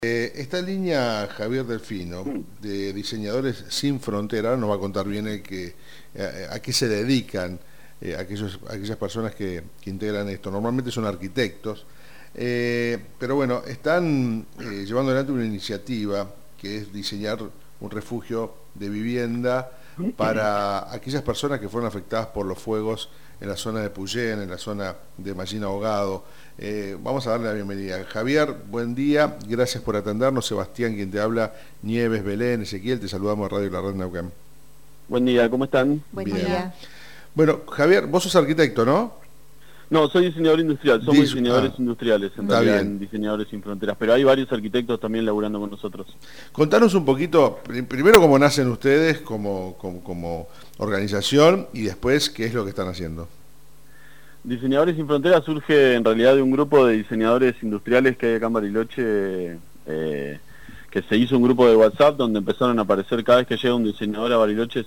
Esta línea Javier Delfino, de Diseñadores Sin Frontera, nos va a contar bien a qué se dedican aquellas personas que integran esto. Normalmente son arquitectos, pero bueno, están llevando adelante una iniciativa que es diseñar un refugio de vivienda para aquellas personas que fueron afectadas por los fuegos en la zona de Puyén, en la zona de Mallín Ahogado. Vamos a darle la bienvenida. Javier, buen día, gracias por atendernos. Sebastián, quien te habla, Nieves, Belén, Ezequiel, te saludamos a Radio La Red Neuquén. Buen día, ¿cómo están? Buen día. Bueno, Javier, vos sos arquitecto, ¿no? No, soy diseñador industrial, somos diseñadores industriales, en realidad, bien. En Diseñadores Sin Fronteras, pero hay varios arquitectos también laburando con nosotros. Contanos un poquito, primero cómo nacen ustedes como organización y después qué es lo que están haciendo. Diseñadores Sin Fronteras surge en realidad de un grupo de diseñadores industriales que hay acá en Bariloche, que se hizo un grupo de WhatsApp donde empezaron a aparecer cada vez que llega un diseñador a Bariloche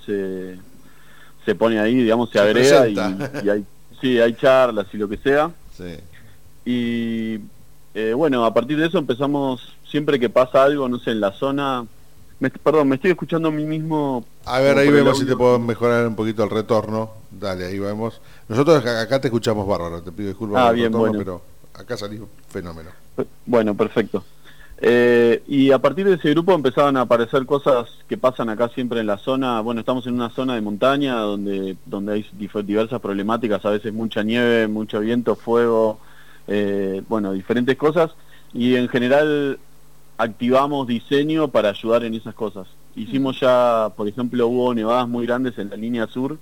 se pone ahí, digamos, se agrega y hay charlas y lo que sea. Sí. Y bueno, a partir de eso empezamos, siempre que pasa algo, no sé, en la zona... Perdón, me estoy escuchando a mí mismo. A ver, ahí vemos si te puedo mejorar un poquito el retorno. Dale, ahí vemos. Nosotros acá te escuchamos bárbaro, te pido disculpas por el bien, retorno, bueno. pero acá salís fenómeno. Bueno, perfecto. Y a partir de ese grupo empezaban a aparecer cosas que pasan acá siempre en la zona. Bueno, estamos en una zona de montaña donde hay diversas problemáticas, a veces mucha nieve, mucho viento, fuego, bueno, diferentes cosas. Y en general activamos diseño para ayudar en esas cosas. Hicimos ya, por ejemplo, hubo nevadas muy grandes en la línea sur,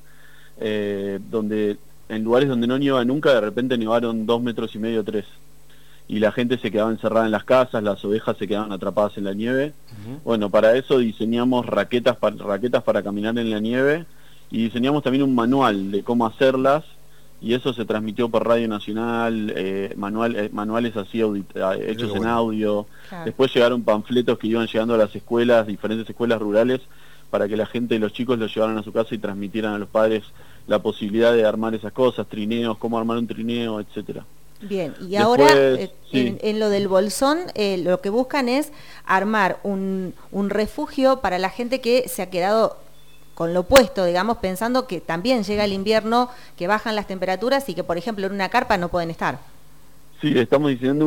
donde en lugares donde no nieva nunca, de repente nevaron 2,5 metros, 3. Y la gente se quedaba encerrada en las casas, las ovejas se quedaban atrapadas en la nieve. Bueno, para eso diseñamos raquetas para caminar en la nieve y diseñamos también un manual de cómo hacerlas, y eso se transmitió por Radio Nacional, manuales así hechos en audio. Claro. Después llegaron panfletos que iban llegando a las escuelas, diferentes escuelas rurales, para que la gente y los chicos los llevaran a su casa y transmitieran a los padres la posibilidad de armar esas cosas, trineos, cómo armar un trineo, etcétera. Bien, y después, ahora sí. en lo del bolsón, lo que buscan es armar un refugio para la gente que se ha quedado con lo opuesto, digamos, pensando que también llega el invierno, que bajan las temperaturas y que, por ejemplo, en una carpa no pueden estar. Sí, estamos diseñando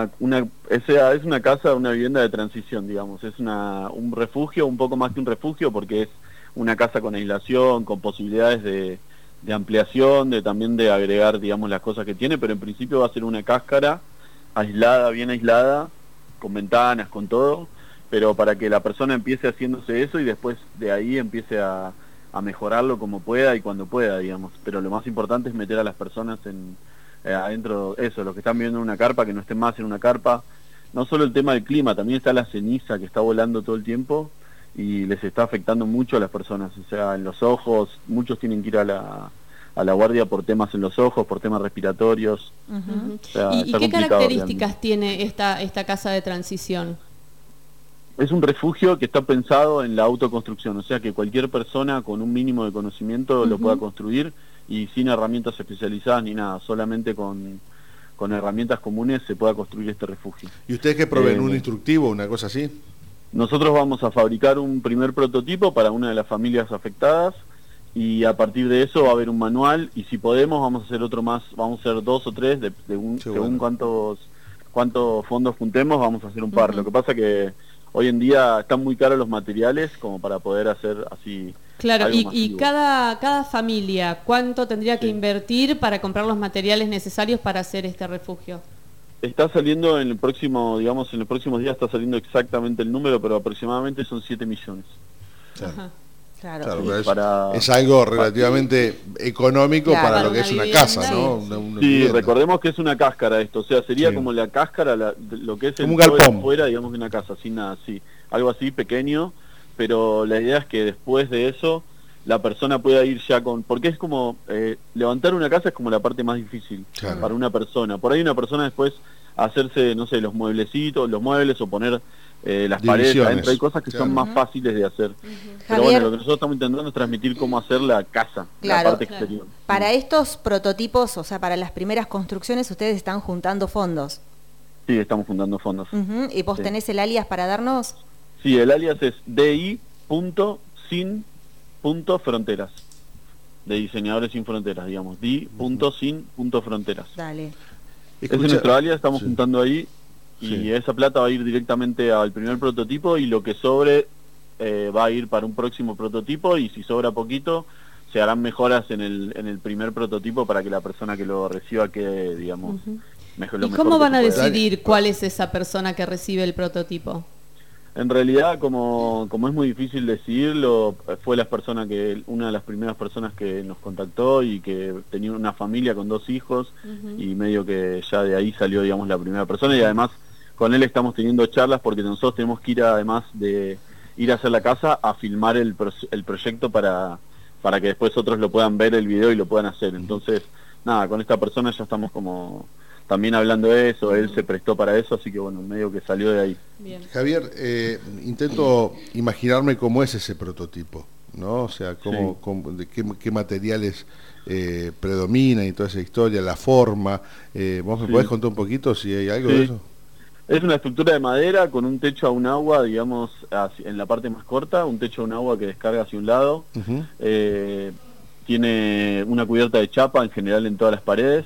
es una casa, una vivienda de transición, digamos. Es un refugio, un poco más que un refugio, porque es una casa con aislación, con posibilidades de ampliación, también de agregar, digamos, las cosas que tiene, pero en principio va a ser una cáscara aislada, bien aislada, con ventanas, con todo, pero para que la persona empiece haciéndose eso y después de ahí empiece a mejorarlo como pueda y cuando pueda, digamos. Pero lo más importante es meter a las personas adentro, eso, los que están viviendo en una carpa, que no estén más en una carpa. No solo el tema del clima, también está la ceniza que está volando todo el tiempo y les está afectando mucho a las personas, o sea, en los ojos, muchos tienen que ir a la guardia por temas en los ojos, por temas respiratorios. Uh-huh. O sea, ¿Y qué características realmente tiene esta casa de transición? Es un refugio que está pensado en la autoconstrucción, o sea que cualquier persona con un mínimo de conocimiento lo pueda construir y sin herramientas especializadas ni nada, solamente con herramientas comunes se pueda construir este refugio. ¿Y ustedes qué proveen? ¿Un instructivo, una cosa así? Nosotros vamos a fabricar un primer prototipo para una de las familias afectadas y a partir de eso va a haber un manual y si podemos vamos a hacer otro más, vamos a hacer 2 o 3, según cuántos fondos juntemos, vamos a hacer un par. Lo que pasa que hoy en día están muy caros los materiales como para poder hacer así. Claro, y cada familia, ¿cuánto tendría que invertir para comprar los materiales necesarios para hacer este refugio? Está saliendo en los próximos días está saliendo exactamente el número, pero aproximadamente son 7 millones. Ajá. Claro, es algo relativamente económico para lo que es una casa, ¿no? Sí, recordemos que es una cáscara esto, o sea, sería como la cáscara, lo que es como el un galpón fuera, digamos, de una casa, sin nada, sí, algo así pequeño, pero la idea es que después de eso la persona pueda ir ya porque es como, levantar una casa es como la parte más difícil para una persona, por ahí una persona después hacerse, no sé, los muebles o poner las paredes adentro, hay cosas que son más fáciles de hacer. Pero bueno, lo que nosotros estamos intentando es transmitir cómo hacer la casa, la parte exterior. Para estos prototipos, o sea, para las primeras construcciones, ustedes están juntando fondos. Sí, estamos juntando fondos. ¿Y vos Sí. tenés el alias para darnos? Sí, el alias es di.sin.fronteras. De Diseñadores Sin Fronteras, digamos. di.sin.fronteras. Dale. Ese es nuestro alias, estamos Sí. juntando ahí. Y Sí. esa plata va a ir directamente al primer prototipo y lo que sobre va a ir para un próximo prototipo, y si sobra poquito se harán mejoras en el primer prototipo para que la persona que lo reciba quede, digamos, mejor. ¿Y cómo van a decidir cuál es esa persona que recibe el prototipo? En realidad, como es muy difícil decidirlo, fue una de las primeras personas que nos contactó y que tenía una familia con 2 hijos, y medio que ya de ahí salió, digamos, la primera persona, y además con él estamos teniendo charlas porque nosotros tenemos que ir, además de ir a hacer la casa, a filmar el proyecto para que después otros lo puedan ver el video y lo puedan hacer. Entonces, nada, con esta persona ya estamos como también hablando de eso, él se prestó para eso, así que bueno, medio que salió de ahí. Bien. Javier, intento imaginarme cómo es ese prototipo, ¿no? O sea, de qué materiales predominan y toda esa historia, la forma. ¿Vos me podés contar un poquito si hay algo de eso? Es una estructura de madera con un techo a un agua, digamos, en la parte más corta, un techo a un agua que descarga hacia un lado. Tiene una cubierta de chapa en general en todas las paredes,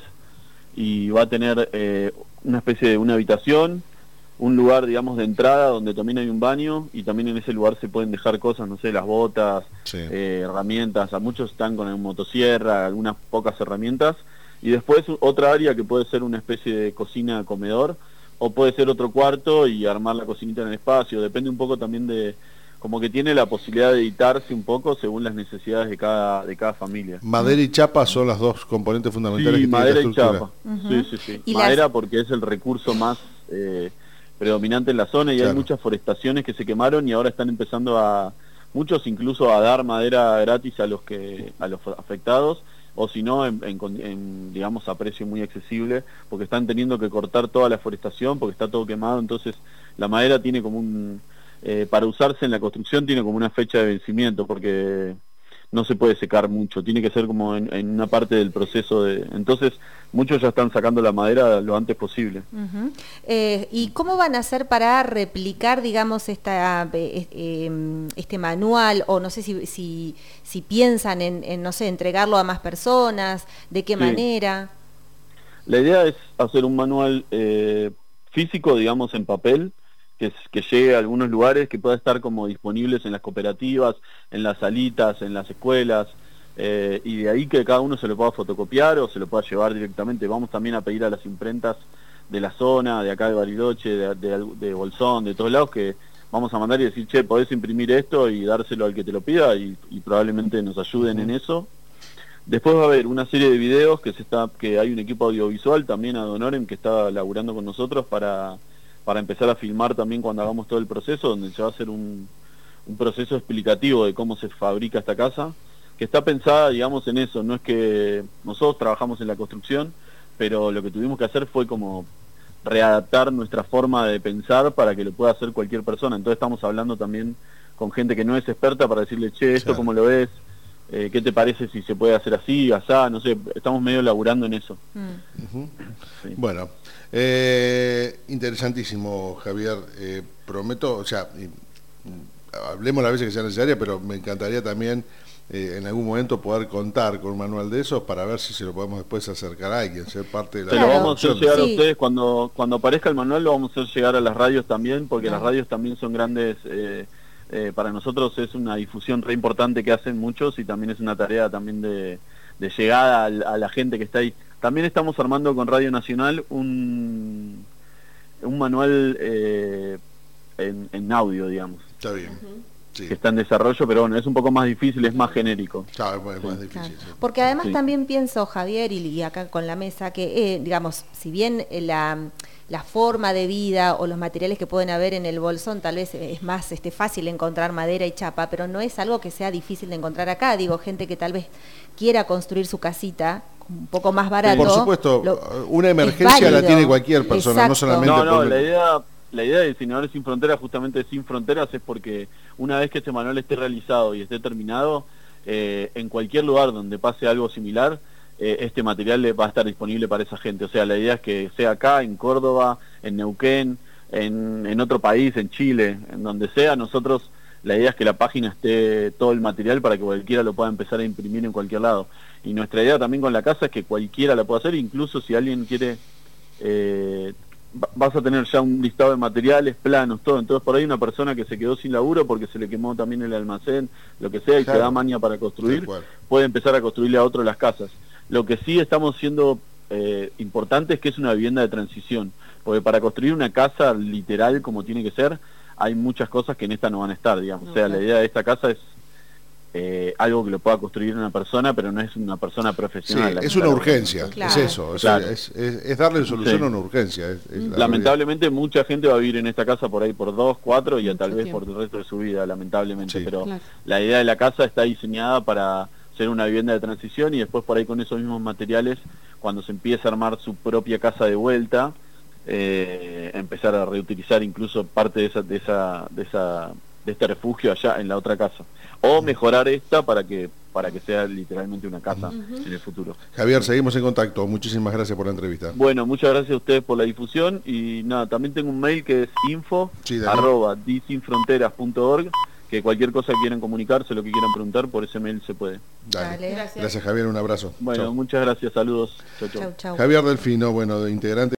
y va a tener una especie de una habitación, un lugar, digamos, de entrada donde también hay un baño, y también en ese lugar se pueden dejar cosas, no sé, las botas, herramientas. A muchos están con una motosierra, algunas pocas herramientas, y después otra área que puede ser una especie de cocina comedor, o puede ser otro cuarto y armar la cocinita en el espacio. Depende un poco también de, como que tiene la posibilidad de editarse un poco según las necesidades de cada familia. Madera y chapa son las dos componentes fundamentales Sí, que tiene madera esta y estructura. chapa. Sí. Madera porque es el recurso más predominante en la zona, y hay muchas forestaciones que se quemaron y ahora están empezando muchos incluso a dar madera gratis a los afectados, o si no, digamos, a precio muy accesible, porque están teniendo que cortar toda la forestación porque está todo quemado. Entonces la madera tiene como para usarse en la construcción tiene como una fecha de vencimiento, porque no se puede secar mucho, tiene que ser como en una parte del proceso entonces muchos ya están sacando la madera lo antes posible. ¿Y cómo van a hacer para replicar, digamos, este manual? O no sé si piensan en, no sé, entregarlo a más personas, ¿de qué manera? La idea es hacer un manual físico, digamos, en papel, que llegue a algunos lugares, que pueda estar como disponibles en las cooperativas, en las salitas, en las escuelas, y de ahí que cada uno se lo pueda fotocopiar o se lo pueda llevar directamente. Vamos también a pedir a las imprentas de la zona, de acá de Bariloche, de Bolsón, de todos lados, que vamos a mandar y decir, che, podés imprimir esto y dárselo al que te lo pida, y probablemente nos ayuden en eso. Después va a haber una serie de videos que hay un equipo audiovisual también, ad honorem, que está laburando con nosotros para empezar a filmar también cuando hagamos todo el proceso, donde se va a hacer un proceso explicativo de cómo se fabrica esta casa, que está pensada, digamos, en eso. No es que nosotros trabajamos en la construcción, pero lo que tuvimos que hacer fue como readaptar nuestra forma de pensar para que lo pueda hacer cualquier persona. Entonces estamos hablando también con gente que no es experta para decirle, che, esto cómo lo ves, ¿qué te parece si se puede hacer así, asá? No sé, estamos medio laburando en eso. Sí. Bueno, interesantísimo, Javier. Prometo, o sea, hablemos las veces que sea necesaria, pero me encantaría también en algún momento poder contar con un manual de esos para ver si se lo podemos después acercar a alguien, ser parte de la Se lo vamos a hacer llegar a Sí. ustedes cuando aparezca el manual, lo vamos a hacer llegar a las radios también, porque las radios también son grandes, para nosotros es una difusión re importante que hacen muchos, y también es una tarea también de llegada a la gente que está ahí. También estamos armando con Radio Nacional un manual en audio, digamos. Está bien. Sí. Que está en desarrollo, pero bueno, es un poco más difícil, es más genérico. Claro, es más difícil. Claro. Sí. Porque además Sí. también pienso, Javier, y acá con la mesa, que digamos, si bien la forma de vida o los materiales que pueden haber en el Bolsón tal vez es más fácil encontrar madera y chapa, pero no es algo que sea difícil de encontrar acá. Digo, gente que tal vez quiera construir su casita un poco más barato. Por supuesto, una emergencia válido. la tiene cualquier persona, Exacto. no solamente No, la idea de Diseñadores Sin Fronteras, justamente Sin Fronteras, es porque una vez que este manual esté realizado y esté terminado, en cualquier lugar donde pase algo similar, este material va a estar disponible para esa gente. O sea, la idea es que sea acá, en Córdoba, en Neuquén, en otro país, en Chile, en donde sea. Nosotros, la idea es que la página esté todo el material para que cualquiera lo pueda empezar a imprimir en cualquier lado. Y nuestra idea también con la casa es que cualquiera la pueda hacer, incluso si alguien quiere, vas a tener ya un listado de materiales, planos, todo. Entonces por ahí una persona que se quedó sin laburo porque se le quemó también el almacén, lo que sea, y se da maña para construir, puede empezar a construirle a otro las casas. Lo que sí estamos siendo importante es que es una vivienda de transición, porque para construir una casa literal como tiene que ser, hay muchas cosas que en esta no van a estar, digamos. O sea, la idea de esta casa es algo que lo pueda construir una persona, pero no es una persona profesional. Sí, es una urgencia, claro. Es eso, Claro. es darle solución a una urgencia. Lamentablemente mucha gente va a vivir en esta casa por ahí por 2, 4 y tal vez tiempo. por el resto de su vida, lamentablemente, Sí. pero Claro. la idea de la casa está diseñada para ser una vivienda de transición y después por ahí con esos mismos materiales, cuando se empiece a armar su propia casa de vuelta, empezar a reutilizar incluso parte de este refugio allá en la otra casa, o mejorar esta para que sea literalmente una casa en el futuro. Javier, seguimos en contacto. Muchísimas gracias por la entrevista. Bueno, muchas gracias a ustedes por la difusión y nada, también tengo un mail que es info@disinfronteras.org, que cualquier cosa que quieran comunicarse, lo que quieran preguntar, por ese mail se puede. Dale. Gracias. Gracias, Javier, un abrazo. Bueno, Chau. muchas gracias, saludos. Chau, chau. Chau, chau. Javier Delfino, bueno, integrante